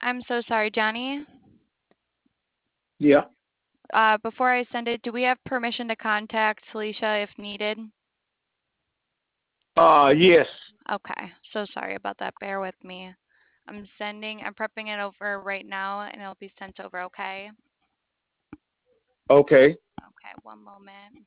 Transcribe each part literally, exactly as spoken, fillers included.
I'm so sorry, Johnny. Yeah. Uh, before I send it, do we have permission to contact Talisha if needed? Uh, yes. Okay, so sorry about that. Bear with me. I'm sending, I'm prepping it over right now and it'll be sent over, okay? Okay. Okay, one moment.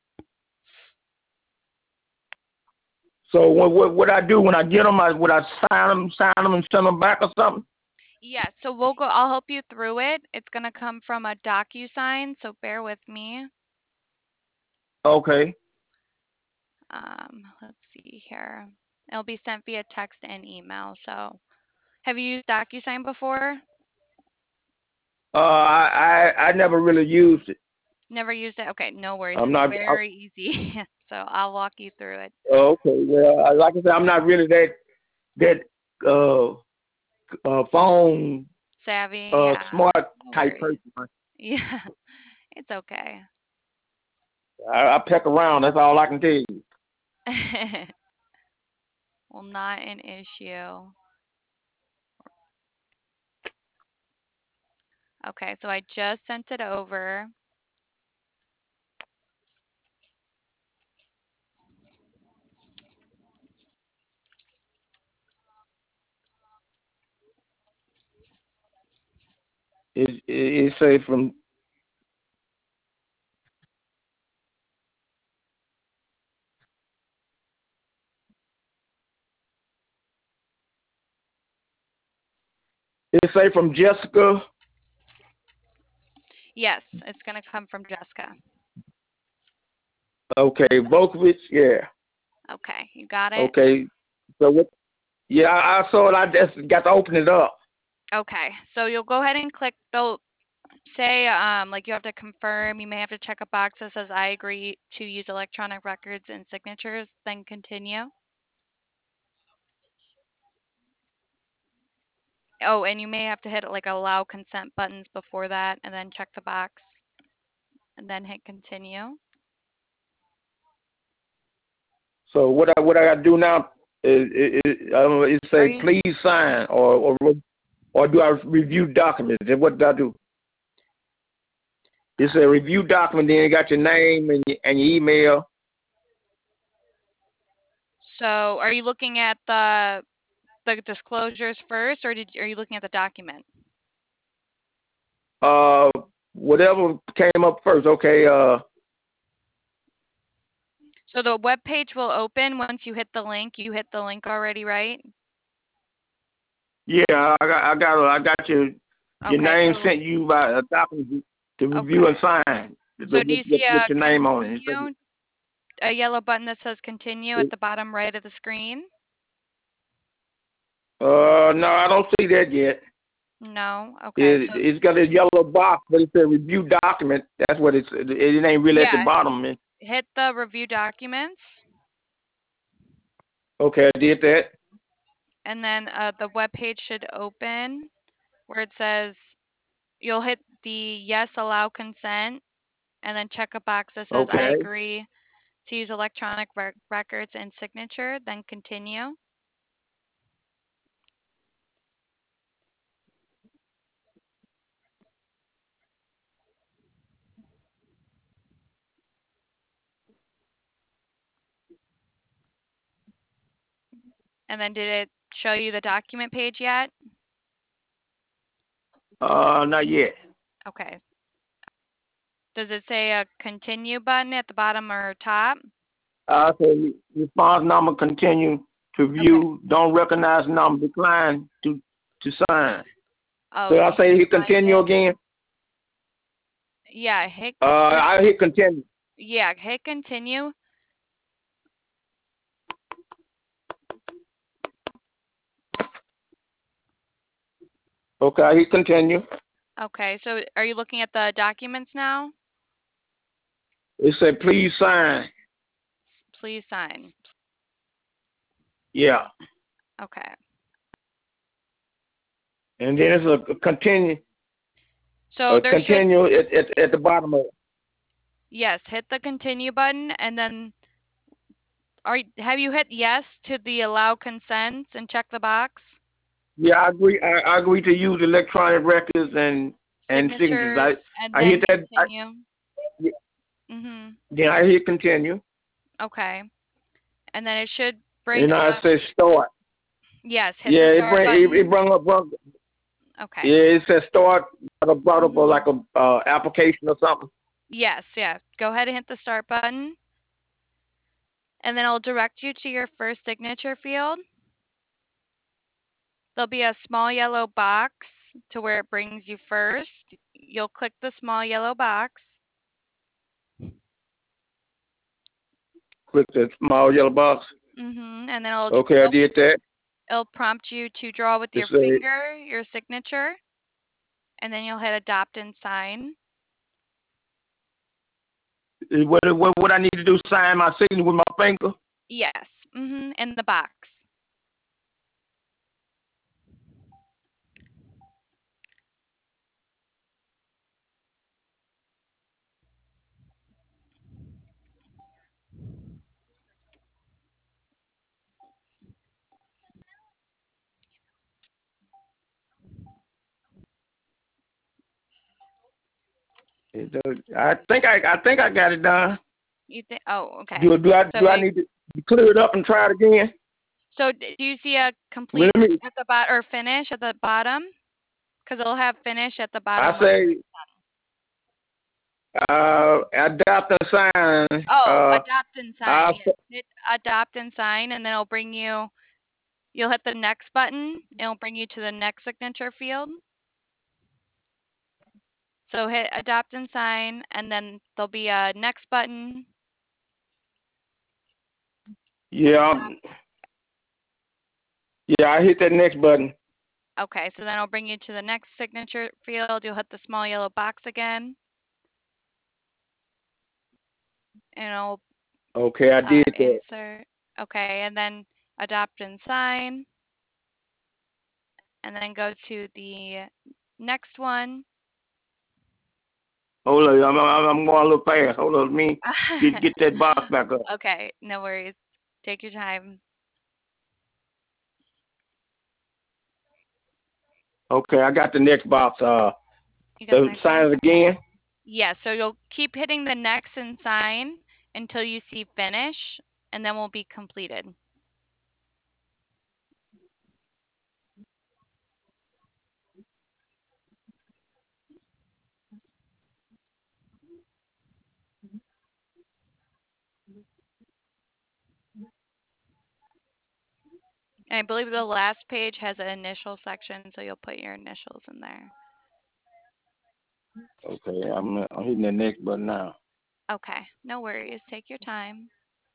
So what what what I do when I get them? I would I sign them, sign them, and send them back or something? Yeah, so we'll go, I'll help you through it. It's going to come from a DocuSign, so bear with me. Okay. Um, let's see here. It'll be sent via text and email. So, have you used DocuSign before? Uh, I I I never really used it. Never used it? Okay, no worries. I'm It's not. I, very easy. So, I'll walk you through it. okay. Well, I- like I said, I'm not really that that uh uh phone Savvy? uh Yeah, smart no type worries. person. Yeah, it's okay. I, I peck around. That's all I can tell you. Well, not an issue. Okay, so I just sent it over. It it, it say from it say from Jessica. Yes, it's going to come from Jessica. Okay, Volkovich. Yeah. Okay, you got it? Okay. So what? Yeah, I, I saw it. I just got to open it up. Okay, so you'll go ahead and click the say um like you have to confirm, you may have to check a box that says I agree to use electronic records and signatures, then continue. Oh, and you may have to hit like allow consent buttons before that and then check the box and then hit continue. So what I what I got to do now is it, it, I don't know, it Are say you please sign or or or do I review documents? And what do I do? It say uh, review document. Then you got your name and your, and your email. so are you looking at the the disclosures first or did are you looking at the document? Uh, whatever came up first. Okay. Uh, So the web page will open once you hit the link. You hit the link already, right? yeah, I got I got I got your your Okay, name so sent you by a document to review okay. and sign with, So do with, you see with a your name on it. continue, a yellow button that says continue at It- the bottom right of the screen? Uh, no, I don't see that yet. No? Okay. It, So it's got a yellow box, but it says review document. That's what it's. It, it ain't really at the yeah, bottom. Man. hit the review documents Okay, I did that. and then uh, the web page should open where it says you'll hit the yes allow consent and then check a box that says I Okay. agree to use electronic rec- records and signature, then continue. And then did it show you the document page yet? Uh, not yet. Okay. Does it say a continue button at the bottom or top? I say response number continue to Okay. view. Don't recognize number decline to to sign. Oh, So I you say can't hit find continue it? again. Yeah, hit Uh, or I hit continue. yeah, hit continue. Okay, I hit continue. Okay, so are you looking at the documents now? It said please sign. Please sign. Yeah, Okay. and then it's a, a continue. So A there should continue at, at at the bottom of it. yes, hit the continue button and then are have you hit yes to the allow consent and check the box? Yeah, I agree. I, I agree to use electronic records and and signatures. Signatures and I I hit then that. I, continue. Mhm. then I hit continue, Okay. And then it should bring and I up, say start. yes, hit the Yeah, it start bring it, it button. bring up. Bring, Okay. yeah, it says start. Brought up a, like Mhm. a uh, application or something. Yes, yeah. Go ahead and hit the start button, and then it'll direct you to your first signature field. There'll be a small yellow box to where it brings you first. You'll click the small yellow box. Click the small yellow box. Mhm. And then it'll, Okay, I it'll did that. it'll prompt you to draw with It your say finger your signature, and then you'll hit adopt and sign. what what what I need to do? Sign my signature with my finger. Yes. Mhm. In the box. It does- I think I I think I got it done. You think? Oh, okay. Do do I So do I it, need to clear it up and try it again? so d- do you see a Let complete me. at the bottom or finish at the bottom? Because it'll have finish at the I bottom when you're say uh adapt and sign. Oh, Uh, adopt and sign. I Yes. Hit adopt and sign, and then it'll bring you, you'll hit the next button, and it'll bring you to the next signature field. So hit adopt and sign, and then there'll be a next button. yeah yeah I hit that next button. Okay, so then it'll bring you to the next signature field. You'll hit the small yellow box again, and it'll Okay, I uh, did that. insert. Okay, and then adopt and sign, and then go to the next one. Hold on, I'm I'm, I'm going a little fast. Hold on, let me get get that box back up. Okay, no worries. Take your time. Okay, I got the next box. Uh, You got the the next one? sign it Okay. again. Yeah, so you'll keep hitting the next and sign until you see finish, and then we'll be completed. And I believe the last page has an initial section, so you'll put your initials in there. Okay, I'm I'm hitting the next button now. Okay, no worries. Take your time.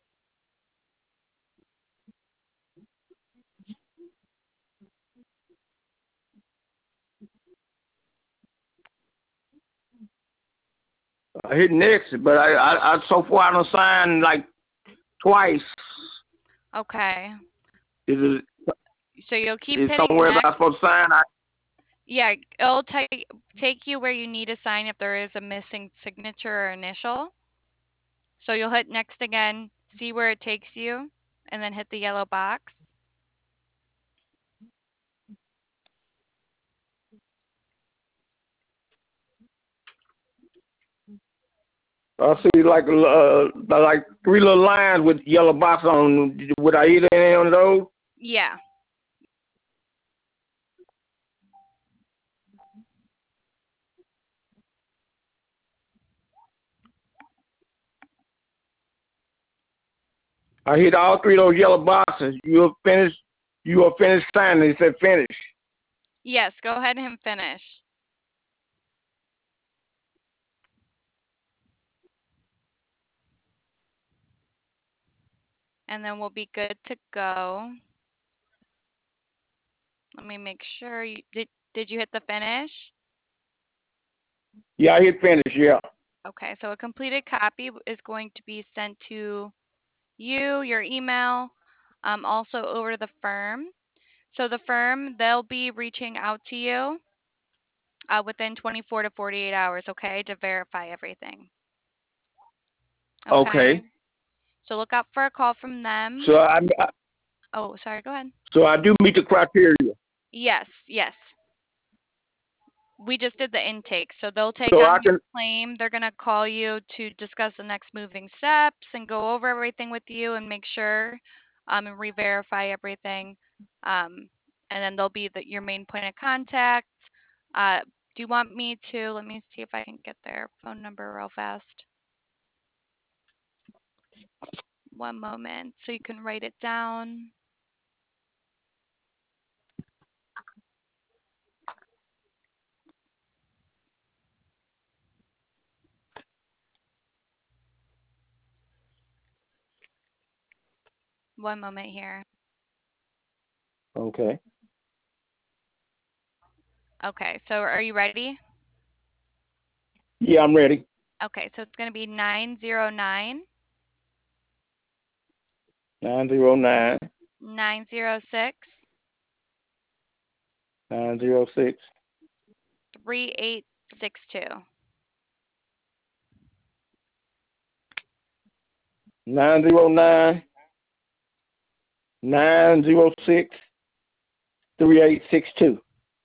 I hit next, but I I, I so far I don't sign like twice. Okay. Is it So you'll keep is hitting somewhere that next. I'm supposed to sign? I, Yeah, it'll take take you where you need to sign if there is a missing signature or initial. So you'll hit next again, see where it takes you, and then hit the yellow box. I see like uh like three little lines with yellow box on. Would I hit any of those? Yeah. I hit all three of those yellow boxes. You'll finish. You will finish signing. It said finish. Yes, go ahead and finish. And then we'll be good to go. Let me make sure you did did you hit the finish? Yeah, I hit finish. Yeah. Okay, so a completed copy is going to be sent to you, your email, um, also over to the firm. So the firm, they'll be reaching out to you uh, within twenty-four to forty-eight hours, okay, to verify everything. Okay. Okay. So look out for a call from them. So I, I Oh, sorry, go ahead. so I do meet the criteria. Yes, yes. We just did the intake, so they'll take So on I your can. claim. They're gonna call you to discuss the next moving steps and go over everything with you and make sure, um, and re-verify everything. Um, and then they'll be the, your main point of contact. Uh, do you want me to? Let me see if I can get their phone number real fast. One moment, so you can write it down. One moment here. Okay. Okay, so are you ready? Yeah, I'm ready. Okay, so it's gonna be nine zero nine Nine zero nine nine zero six nine zero six three eight six two. nine zero nine nine zero six three eight six two.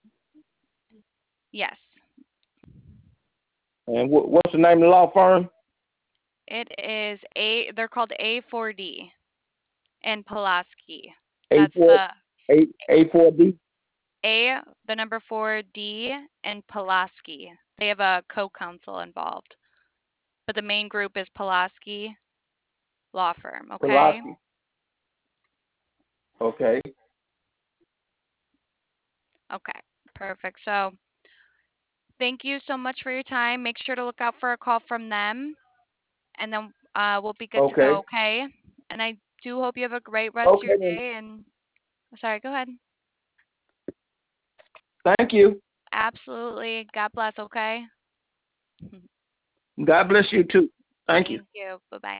Yes. And wh- what's the name of the law firm? It is A they're called A four D and Pulaski. A That's four the A A four D. A the number four D and Pulaski. They have a co-counsel involved. But the main group is Pulaski Law Firm, okay? Pulaski. Okay. Okay. Perfect. So, thank you so much for your time. Make sure to look out for a call from them and then uh, we'll be good to Okay. go, okay? And I do hope you have a great rest of Okay your then. day. And sorry, go ahead. Thank you. Absolutely. God bless, okay? God bless you too. Thank you. Thank you. Bye bye.